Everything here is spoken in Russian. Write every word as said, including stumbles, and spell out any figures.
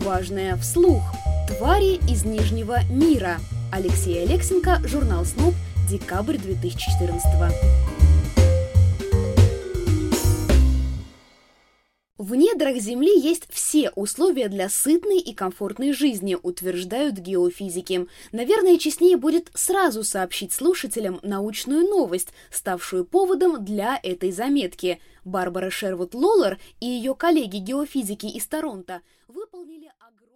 Важное вслух. Твари из Нижнего мира. Алексей Алексенко, журнал СНОП, декабрь две тысячи четырнадцатого. В недрах Земли есть все условия для сытной и комфортной жизни, утверждают геофизики. Наверное, честнее будет сразу сообщить слушателям научную новость, ставшую поводом для этой заметки. Барбара Шервуд-Лоллер и ее коллеги-геофизики из Торонто выполнили огромное...